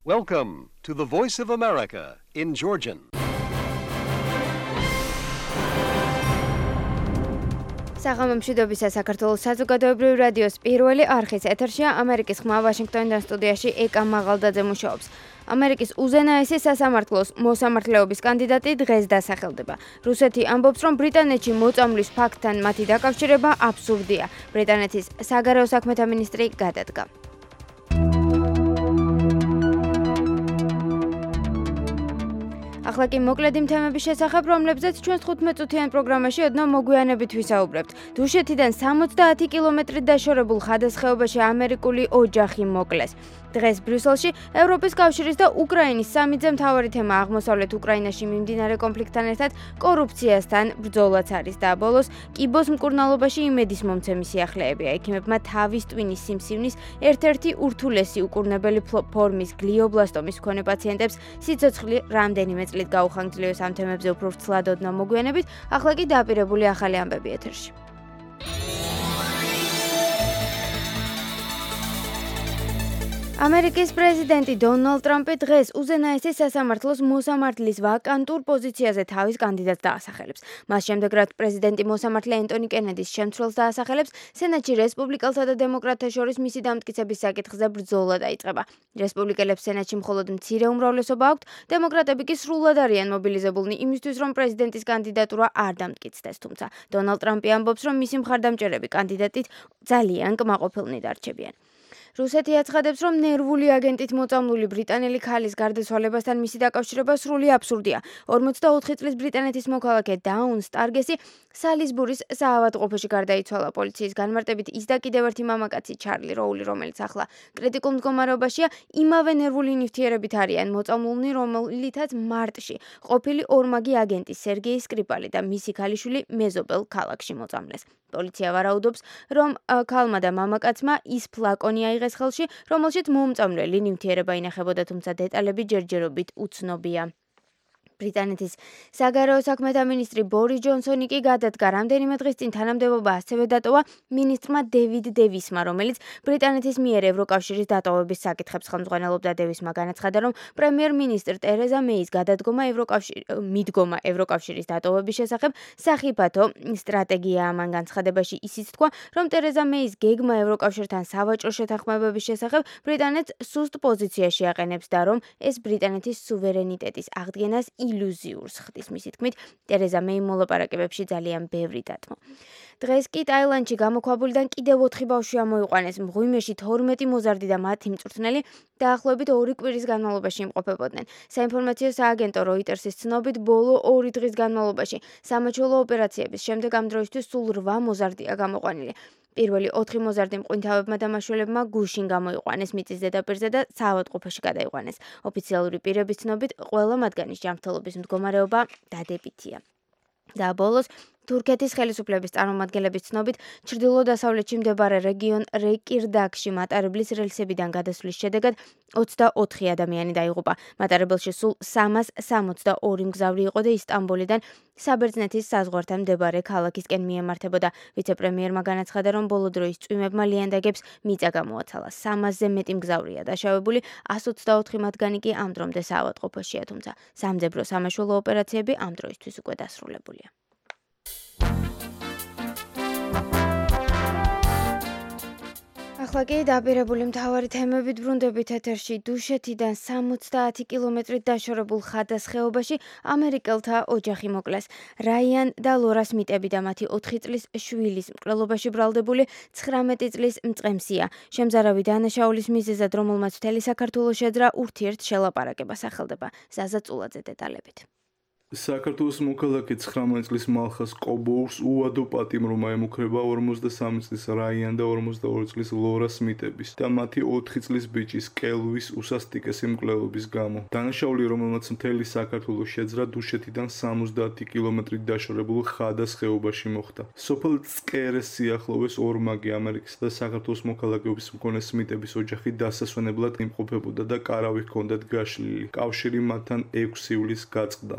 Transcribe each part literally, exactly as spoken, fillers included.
Welcome to the Voice of America in Georgian. საღამომშვიდობისა საქართველოს საზოგადოებრივი რადიოს პირველი არხის ეთერშია ამერიკის ხმა ვაშინგტონიდან სტუდიაში ეკა მაღალდაძე მუშაობს. ამერიკის უზენაესი სასამართლოს მოსამართლეობის კანდიდატი დღეს დასახელდება. რუსეთი ამბობს, რომ ბრიტანეთში მოწამვლის ფაქტთან მათი დაკავშირება აბსურდია. ბრიტანეთის საგარეო საქმეთა მინისტრი გადადგა. ახლა კი მოკლედ იმ თემების შესახებ, რომლებზეც ჩვენს თხუთმეტ წუთიან პროგრამაში ოდნავ მოგვიანებით ვისაუბრებთ. დუშეთიდან სამოცდაათი კილომეტრით დაშორებულ ხადასხეობაში ამერიკული ოჯახი მოკლეს. დღეს ბრიუსელში ევროპის კავშირის და უკრაინის სამი-ძე მთავარი თემა აღმოსავლეთ უკრაინაში მიმდინარე კონფლიქტთან ერთად კორუფციასთან ბრძოლაც არის და ბოლოს კიბოს მკურნალობაში იმედის მომცემი სიახლეებია. ექიმებმა თავის ტვინის სიმსივნის ერთ-ერთი ურთულესი უკურნებელი ფორმის გლიობლასტომის მქონე პაციენტებს სიცოცხლე რამდენიმე წლით გაუხანგრძლივეს. ამ თემებზე უფრო ვრცლად ოდნავ მოგვიანებით, ახლა კი დაპირებული ახალი ამბები ეთერში. ამერიკის პრეზიდენტი დონალდ ტრამპი დღეს უზენაესი სასამართლოს მოსამართლის ვაკანტურ პოზიციაზე თავის კანდიდატს დაასახელებს. მას შემდეგ, რაც პრეზიდენტი მოსამართლე ენტონი კენედის შემცვლელს დაასახელებს, სენატში რესპუბლიკელთა და დემოკრატთა შორის მისი დამტკიცების საკითხზე ბრძოლა დაიწყება. რესპუბლიკელებს სენატში მხოლოდ მცირე უმრავლესობა აქვთ, დემოკრატები კი სრულად არიან მობილიზებულნი იმისთვის, რომ პრეზიდენტის კანდიდატურა არ დამტკიცდეს. თუმცა დონალდ ტრამპი ამბობს, რომ მისი მხარდამჭერები კანდიდატით ძალიან კმაყოფილნი დარჩებიან. რუსეთი აცხადებს, რომ ნერვული აგენტით მოწამლული ბრიტანელი ქალის გარდაცვალებასთან მისი დაკავშირება სრული აბსურდია. ორმოცდაოთხი წლის ბრიტანეთის მოქალაქე დაუნ სტარგესი სალისბურის საავადმყოფოში გარდაიცვალა. პოლიციის განმარტებით ის და კიდევ ერთი მამაკაცი ჩარლი როული, რომელიც ახლა კრიტიკულ მდგომარეობაშია, იმავე ნერვული ნივთიერებით არიან მოწამლულნი, რომელთაც მარტში ყოფილი ორმაგი აგენტი სერგეი სკრიპალი და მისი ქალიშვილი მეზობელ ქალაქში მოწამლეს. პოლიცია ვარაუდობს, რომ ქალმა და მამაკაცმა ის ფლაკონი აიღეს ხელში, რომელშიც მომწამვლელი ნივთიერება ინახებოდა, თუმცა დეტალები ჯერჯერობით უცნობია. ბრიტანეთის საგარეო საქმეთა მინისტრი ბორის ჯონსონი კი გადადგა. რამდენიმე დღის წინ თანამდებობა ასევე დატოვა მინისტრმა დევიდ დევისმა, რომელიც ბრიტანეთის მიერ ევროკავშირის დატოვების საკითხებს ხელმძღვანელობდა. დევისმა განაცხადა, რომ პრემიერ-მინისტრ ტერეზა მეის გადადგომა ევროკავშირის მიდგომა ევროკავშირის დატოვების შესახებ სახიფათო სტრატეგიაა. მან განცხადებაში ისიც თქვა, რომ ტერეზა მეის გეგმა ევროკავშირთან სავაჭრო შეთანხმებების შესახებ ბრიტანეთს სუსტ პოზიციაში აყენებს და რომ ეს ბრიტანეთის სუვერენიტეტის აღდგენას ილუზიურს ხდის. მისი თქმით, ტერეზა მეი მოლაპარაკებებში ძალიან ბევრი დათმო. დღეს კი ტაილანდში გამოქვაბულიდან კიდევ ოთხი ბავშვი ამოიყვანეს. მღვიმეში თორმეტი მოზარდი და მათი მწვრთნელი დაახლოებით ორი კვირის განმავლობაში იმყოფებოდნენ. საინფორმაციო სააგენტო როიტერსის ცნობით, ბოლო ორი დღის განმავლობაში სამაჩვეულო ოპერაციების შემდეგ ამ დროისთვის სულ რვა მოზარდია გამოყვანილი. პირველი ოთხი მოზარდი მყინთავებმა და მაშველებმა გუშინ გამოიყვანეს მიწის ზედაპირზე და საავადმყოფოში გადაიყვანეს. ოფიციალური პირების ცნობით, ყველა მათგანის ჯანმრთელობის მდგომარეობა დადებითია. და ბოლოს თურქეთის ხელისუფლების წარმომადგენლების ცნობით, ჩრდილო-დასავლეთში მდებარე რეგიონ რეკირდაკში მატარებლის რელსებიდან გადასვლის შედეგად ოცდაოთხი ადამიანი დაიღუპა. მატარებელში სულ სამას სამოცდაორი მგზავრი იყო და ისტანბულიდან საბერძნეთის საზღვართან მდებარე ქალაქისკენ მიემართებოდა. ვიცე-პრემიერმა განაცხადა, რომ ბოლო დროის წვიმებმა ლიანდაგებს მიწა გამოაცალა. სამასზე მეტი მგზავრია დაშავებული, ასი ოცდაოთხი მათგანი კი ამ დრომდე საავადმყოფოშია, თუმცა სამძებრო სამაშველო ოპერაციები ამ დროისთვის უკვე დასრულებულია. ახლა კი დაპირებული მთავარი თემებით ბრუნდებით ეთერში. დუშეთიდან სამოცდაათი კილომეტრით დაშორებულ ხადასხეობაში ამერიკელთა ოჯახი მოკლეს. რაიან და ლორა სმიტები და მათი ოთხი წლის შვილის მკვლელობაში ბრალდებული ცხრამეტი წლის მწყემსია. შემზარავი დანაშაულის მიზეზად, რომელმაც მთელი საქართველოს შეძრა, ურთიერთ შელაპარაკება სახელდება. ზაზა წულაძე დეტალებით. საქართველოს მოქალაქე ცხრამეტი წლის მალხას კობოურს უადო პატიმრობა ემუქრება ორმოცდასამი წლის რაიან და ორმოცდაორი წლის ლორა სმიტების და მათი ოთხი წლის ბიჭის კელვის უსასტიკესი მკვლელობის გამო. დანაშაული, რომელმაც მთელი საქართველოს შეძრა, დუშეთიდან სამოცდაათი კილომეტრით დაშორებულ ხადას ხეობაში მოხდა. სოფელ წკერეს სიახლოვეს ორმაგი ამერიკის და საქართველოს მოქალაქეობის მქონე სმიტების ოჯახი დასასვენებლად იმყოფებოდა და კარავი ჰქონდათ გაშლილი. კავშირი მათთან ექვსი ივლისს გაწყდა.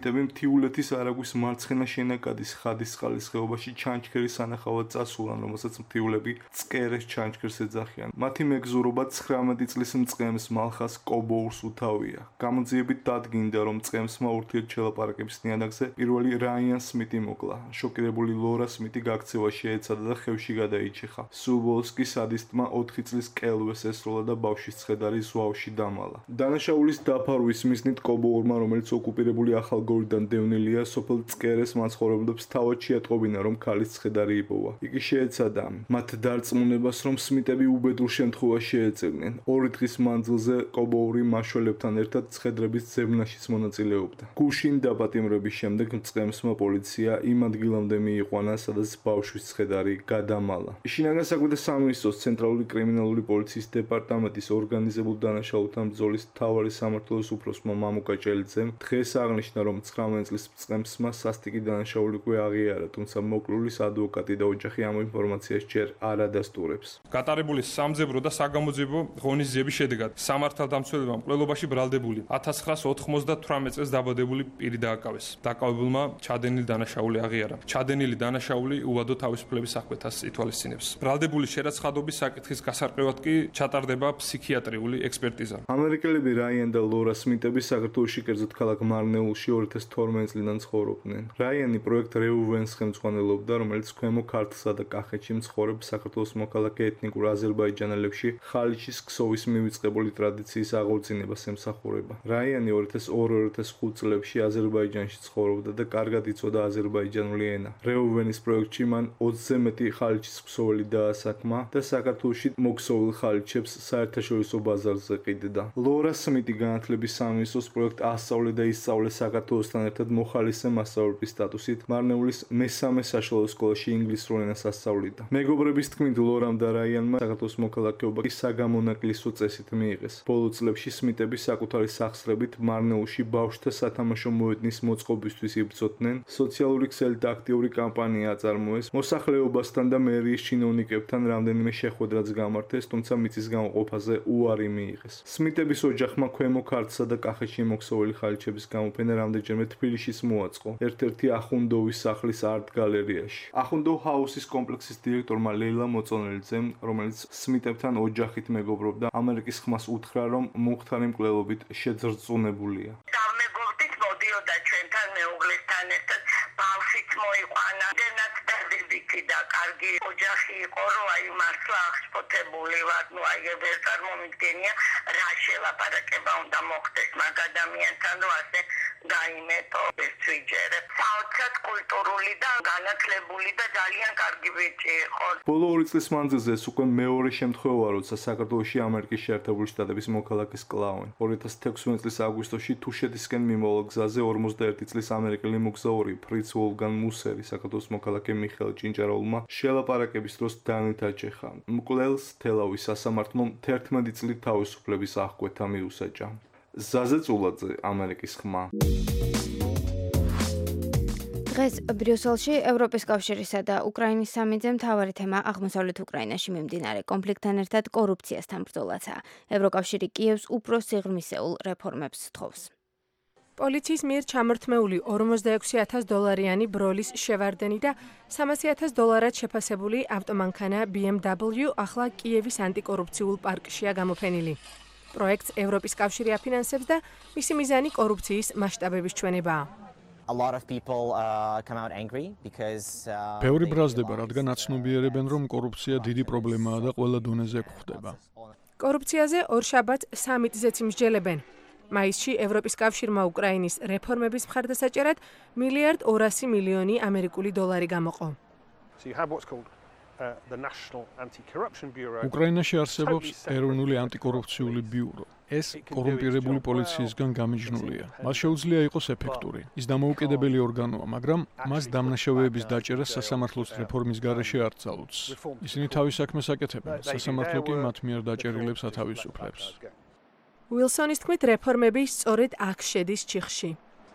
სმიტები მთიულეთის არაგვის მარცხენა შენაკადის ხადისწყლის ხეობაში ჩანჩქერის სანახავად წასულან, რომელსაც მთიულები წკერეს ჩანჩქერს ეძახიან. მათი მეგზურობა ცხრამეტი წლის მწყემს მალხას კობოურს უთავია. გამოძიებით დადგინდა, რომ მწყემსმა ურთიერთ შელაპარაკების ნიადაგზე პირველი რაიან სმიტი მოკლა. შოკირებული ლორა სმიტი გაქცევაში ეცადა და ხევში გადაიჩეხა. სულ ბოლოს კი სადისტმა ოთხი წლის კელვეს ესროლა და ბავშვის ცხედარი ზვავში დამალა. დანაშაულის დაფარვის მიზნით კობოურმა, რომელიც ოკუპირებული ახალგორიდან დევნილია, სოფელ წკერეს მაცხოვრებლებს თავად შეატყობინა, რომ ქალის ცხედარი იპოვა. იგი შეეცადა მათ დარწმუნებას, რომ სმიტები უბედურ შემთხვევაში ეწევდნენ. ორი დღის მანძილზე კობოური მაშველებთან ერთად ცხედრების ძებნაშიც მონაწილეობდა. გუშინ დაპატიმრების შემდეგ მწყემსმა პოლიცია იმ ადგილამდე მიიყვანა, სადაც ბავშვის ცხედარი გადამალა. შინაგან საქმეთა სამინისტროს ცენტრალური კრიმინალური პოლიციის დეპარტამენტის ორგანიზებულ დანაშაულთან ბრძოლის მთავარი სამმართველოს უფროსმა მამუკა ჭელიძემ დღეს აღნიშნა, რომ ცხრამეტი წლის მწყემსმა სასტიკი დანაშაული უკვე აღიარა, თუმცა მოკლულის ადვოკატი და ოჯახი ამ ინფორმაციას ჯერ არ ადასტურებს. გატარებული სამძებრო და საგამოძიებო ღონისძიების შედეგად სამართალდამცველებმა მკვლელობაში ბრალდებული ათას ცხრაას ოთხმოცდათვრამეტ წელს დაბადებული პირი დააკავეს. დაკავებულმა ჩადენილი დანაშაული აღიარა. ჩადენილი დანაშაული უვადო თავისუფლების აღკვეთას ითვალისწინებს. ბრალდებული შერაცხადობის საკითხის გასარკვევად კი ჩატარდება ფსიქიატრიული ექსპერტიზა. ამერიკელები რაიან და ლორა სმიტები საქართველოში, კერძოდ ქალაქ მარნეულში ორი ათას თორმეტ წლიდან ცხოვრობდნენ. რაიანი პროექტ რეუვენს ხელმძღვანელობდა, რომელიც ქვემო ქართლსა და კახეთში მცხოვრებ საქართველოს მოქალაქე ეთნიკურ აზერბაიჯანელებში ხალიჩის ქსოვის მივიწყებული ტრადიციის აღორძინებას ემსახურება. რაიანი ორი ათას ორი ორი ათას ხუთი წლებში აზერბაიჯანში ცხოვრობდა და კარგად იცოდა აზერბაიჯანული ენა. რეუვენის პროექტში მან ოცზე მეტი ხალიჩის ქსოველი დაასაქმა და საქართველოში მოქსოვილ ხალიჩებს საერთაშორისო ბაზარზე ყიდდა. ლორა სმიტი განათლების სამინისტროს პროექტ ასწავლე და ისწავლე საქართველოსთან ერთად მოხალისე მასწავლებლის სტატუსით მარნეულის მესამე საშუალო სკოლაში ინგლისურ ენას ასწავლიდა. მეგობრების თქმით, ლორამ და რაიანმა საქართველოს მოქალაქეობა კი საგამონაკლისო წესით მიიღეს. ბოლო წლებში სმიტები საკუთარი სახსრებით მარნეულში ბავშვთა სათამაშო მოედნის მოწყობისთვის იბრძოდნენ. სოციალური ქსელით აქტიური კამპანია აწარმოეს. მოსახლეობასთან და მერიის ჩინოვნიკებთან რამდენიმე შეხვედრაც გამართეს, თუმცა მიწის გამოყოფაზე უარი მიიღეს. სმიტების ოჯახმა ქვემო ქართლსა და კახეთში მოქსოვილი ხალიჩების გამოფენა რამდენჯერმე თბილისშიც მოაწყო, ერთ-ერთი ახუნდოვის სახლის არტ გალერეაში. ახუნდო ჰაუსის კომპლექსის დირექტორმა ლეილა მოწონელიძემ, რომელიც სმიტებთან ოჯახით მეგობრობდა, ამერიკის ხმას უთხრა, რომ მომხდარი მკვლელობით შეძრწუნებულია. დავმეგობრდით, მოდიოდა ჩვენთან მეუღლესთან ერთად, ბავშვიც მოიყვანა, დენაც დადებითი და კარგი ოჯახი იყო, რომ აი მართლა აღშფოთებული ვარ, ნუ აი ვერ წარმომიდგენია რა შელაპარაკება უნდა მოხდეს მაგ ადამიანთან, რომ ასე გაიმეტო ეს ვიჯერებ. საოცრად კულტურული და განათლებული და ძალიან კარგი ბიჭი იყო. ბოლო ორი წლის მანძილზე ეს უკვე მეორე შემთხვევაა, როცა საქართველოში ამერიკის შეერთებული შტატების მოქალაქეს კლავენ. ორი ათას თექვსმეტ წლის აგვისტოში თუშეთისკენ მიმავალ გზაზე ორმოცდაერთი წლის ამერიკელი მოგზაური ფრიც ვოლგან მუსერი საქართველოს მოქალაქე მიხეილ ჭინჭარაულმა შელაპარაკების დროს დანით აჩეხა. მკვლელს თელავის სასამართლომ თერთმეტი წლით თავისუფლების აღკვეთა მიუსაჯა. ზაზე წულაძე, ამერიკის ხმა. დღეს ბრიუსელში ევროპის კავშირისა და უკრაინის სამიტზე მთავარი თემა აღმოსავლეთ უკრაინაში მიმდინარე კონფლიქტთან ერთად კორუფციასთან ბრძოლაცაა. ევროკავშირი კიევს უფრო სიღრმისეულ რეფორმებს სთხოვს. პოლიციის მიერ ჩამორთმეული ორმოცდაექვსი ათას დოლარიანი ბროლის შევარდენი და სამასი ათას დოლარად შეფასებული ავტომანქანა ბი ემ დაბლიუ ახლა კიევის ანტიკორუფციულ პარკშია გამოფენილი. პროექტს ევროპის კავშირი აფინანსებს და მისი მიზანი კორუფციის მასშტაბების ჩვენებაა. ბევრი ბრაზდება, რადგან აცნობიერებენ, რომ კორუფცია დიდი პრობლემაა და ყველა დონეზე გვხვდება. კორუფციაზე ორშაბათს სამიტზეც იმსჯელებენ. მაისში ევროპის კავშირმა უკრაინის რეფორმების მხარდასაჭერად მილიარდ ორასი მილიონი ამერიკული დოლარი გამოყო. უკრაინაში არსებობს ეროვნული ანტიკორუფციული ბიურო. ეს კორუმპირებული პოლიციისგან გამიჯნულია. მას შეუძლია იყოს ეფექტური. ის დამოუკიდებელი ორგანოა, მაგრამ მას დამნაშავეების დაჭერა სასამართლოს რეფორმის გარეშე არ წაუწს. ისინი თავის საქმეს აკეთებენ, სასამართლო კი მათ მიერ დაჭერილებს ათავისუფლებს. უილსონის თქმით, რეფორმები სწორედ აქ შედის ჩიხში.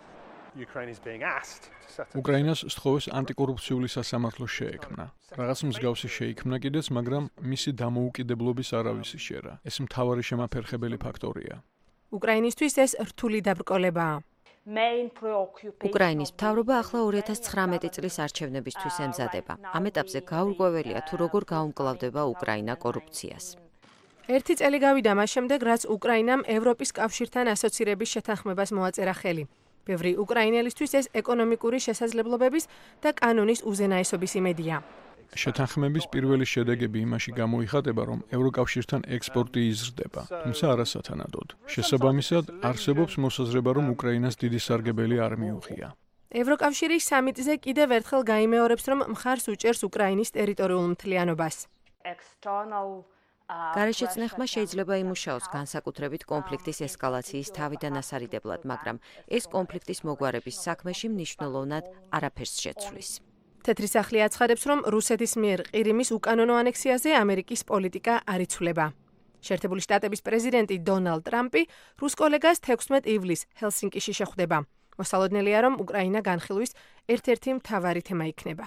უკრაინას სთხოვეს ანტიკორუფციული სასამართლო შეექმნა. რაღაც მსგავსი შეიქმნა კიდეც, მაგრამ მისი დამოუკიდებლობის არავის შეერა. ეს მთავარი შემაფერხებელი ფაქტორია. უკრაინისთვის ეს რთული დაბრკოლებაა. უკრაინის მთავრობა ახლა ორი ათას ცხრამეტი წლის არჩევნებისთვის ემზადება. ამ ეტაპზე გაურკვეველია თუ როგორ გაუმკლავდება უკრაინა კორუფციას. ერთი წელი გავიდა მას შემდეგ, რაც უკრაინამ ევროპის კავშირთან ასოცირების შეთანხმებას მოაწერა ხელი. ბევრი უკრაინელისთვის ეს ეკონომიკური შესაძლებლობების და კანონის უზენაესობის იმედია. შეთანხმების პირველი შედეგები იმაში გამოიხატება, რომ ევროკავშირთან ექსპორტი იზრდება, თუმცა არასათანადოდ. შესაბამისად, არსებობს მოსაზრება, რომ უკრაინას დიდი სარგებელი არ მიუღია. ევროკავშირის სამიტზე კიდევ ერთხელ გაიმეორებს, რომ მხარს უჭერს უკრაინის ტერიტორიულ მთლიანობას. გარეშეწნეხმა შეიძლება იმუშაოს განსაკუთრებით კონფლიქტის ესკალაციის თავიდან ასარიდებლად, მაგრამ ეს კონფლიქტის მოგვარების საქმეში მნიშვნელოვნად არაფერს შეცვლის. თეთრი სახლი აცხადებს, რომ რუსეთის მიერ ყირიმის უკანონო ანექსიაზე ამერიკის პოლიტიკა არ იცვლება. შეერთებული შტატების პრეზიდენტი დონალდ ტრამპი რუს კოლეგას თექვსმეტ ივლისს ჰელსინკიში შეხვდება. მოსალოდნელია, რომ უკრაინა განხილვის ერთ-ერთი მთავარი თემა იქნება.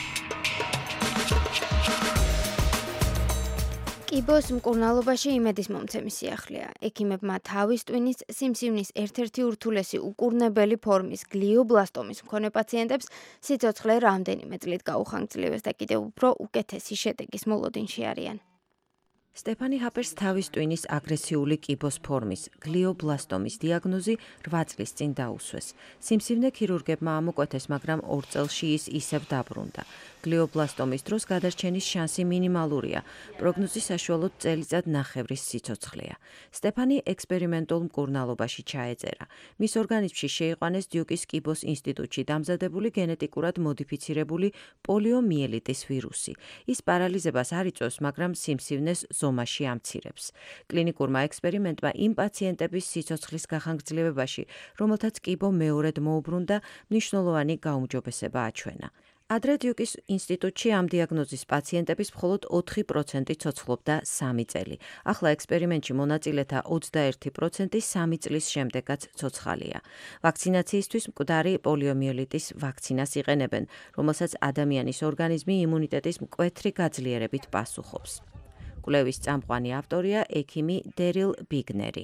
კიბოს მკურნალობაში იმედის მომცემი სიახლეა. ექიმებმა თავის ტვინის სიმსივნის ერთ-ერთი ურთულესი უკურნებელი ფორმის გლიობლასტომის მქონე პაციენტებს სიცოცხლე რამდენიმე წლით გაუხანგრძლივეს და კიდევ უფრო უკეთესი შედეგის მოლოდინში არიან. სტეფანი ჰაპერს თავის ტვინის აგრესიული კიბოს ფორმის გლიობლასტომის დიაგნოზი რვა წლის წინ დაუსვეს. სიმსივნე ქირურგებმა ამოკვეთეს, მაგრამ ორ წელში ის ისევ დაბრუნდა. გლიობლასტომის დროს გადარჩენის შანსი მინიმალურია. პროგნოზი საშუალოდ წელიწად ნახევრის სიცოცხლეა. სტეფანი ექსპერიმენტულ მკურნალობაში ჩაეწერა. მის ორგანიზმში შეიყვანეს დიუკის კიბოს ინსტიტუტში დამზადებული გენეტიკურად მოდიფიცირებული პოლიომიელიტის ვირუსი. ის პარალიზებას არ იწვევს, მაგრამ სიმსივნეს ზომაში ამცირებს. კლინიკურმა ექსპერიმენტმა იმ პაციენტების სიცოცხლის გახანგრძლივებაში, რომელთაც კიბო მეორედ მოუბრუნდა, მნიშვნელოვანი გაუმჯობესება აჩვენა. ადრე დიუკის ინსტიტუტში ამ დიაგნოზის პაციენტების მხოლოდ ოთხი პროცენტი ცოცხლობდა სამი წელი. ახლა ექსპერიმენტში მონაწილეთა ოცდაერთი პროცენტი სამი წლის შემდეგაც ცოცხალია. ვაქცინაციისთვის მკვდარი პოლიომიელიტის ვაქცინას იყენებენ, რომელსაც ადამიანის ორგანიზმი იმუნიტეტის მკვეთრი გაძლიერებით პასუხობს. კვლევის წამყვანი ავტორია ექიმი დერილ ბიგნერი.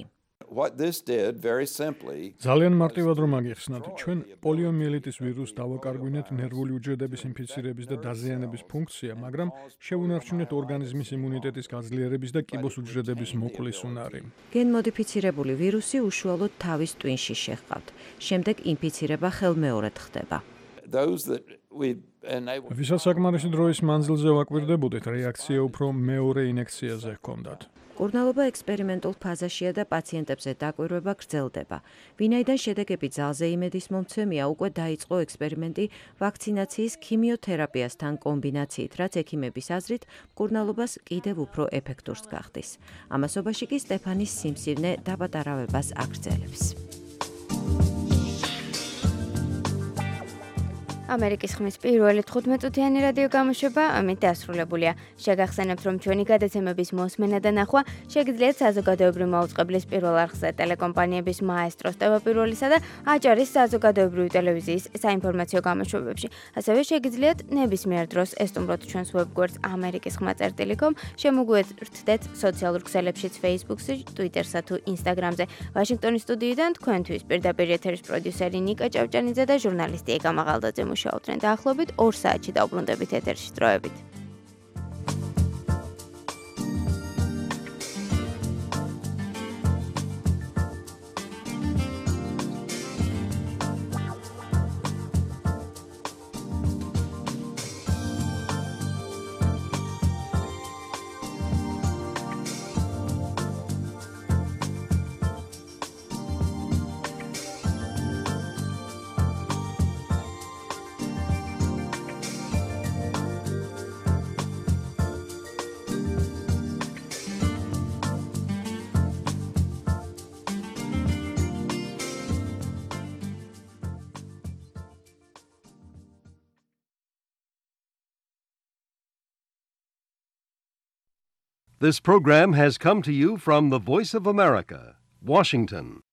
ძალიან მარტივად რომ აგიხსნათ, ჩვენ პოლიომიელიტის ვირუსს დავაკარგვინეთ ნერვული უჯრედების ინფიცირების და დაზიანების ფუნქცია, მაგრამ შევუნარჩუნეთ ორგანიზმის იმუნიტეტის გაძლიერების და კიბოს უჯრედების მოკვლის უნარი. გენმოდიფიცირებული ვირუსი უშუალოდ თავის ტვინში შეჰყავთ. შემდეგ ინფიცირება ხელმეორედ ხდება. ვისაც საკმარისი დროის მანძილზე ვაკვირდებოდეთ, რეაქცია უფრო მეორე ინექციაზე ჰქონდათ. მკურნალობა ექსპერიმენტულ ფაზაშია და პაციენტებზე დაკვირვება გრძელდება. ვინაიდან შედეგები ძალზე იმედის მომცემია, უკვე დაიწყო ექსპერიმენტი ვაქცინაციის ქიმიოთერაპიასთან კომბინაციით, რაც ექიმების აზრით მკურნალობას კიდევ უფრო ეფექტურს გახდის. ამასობაში კი სტეფანის სიმსივნე დაპატარავებას აგრძელებს. ამერიკის ხმის პირველი თხუთმეტწუთიანი რადიო გამოშვება ამით დასრულებულია. შეგახსენებთ, რომ ჩვენი გადაცემების მოსმენა და ნახვა შეგიძლიათ საზოგადოებრივი მაუწყებლის პირველ არხზე, ტელეკომპანიების მაესტროს ტევაპირველისა და აჭარის საზოგადოებრივი ტელევიზიის საინფორმაციო გამოშვებებში. ასევე შეგიძლიათ ნებისმიერ დროს ესტუმროთ ჩვენს ვებგვერდს ამერიკის ხმა წერტილი კომ, შემოგვიერთდეთ სოციალურ ქსელებშიც Facebook-ში, Twitter-სა თუ Instagram-ზე. ვაშინგტონის სტუდიიდან თქვენთვის პირდაპირ ეთერის პროდიუსერი ნიკა ჭავჭანიძე და ჟურნალისტი ეკა მაღალდაძე მუშაობდნენ. დაახლოებით ორ საათში დავბრუნდებით ეთერში დროებით. This program has come to you from the Voice of America, Washington.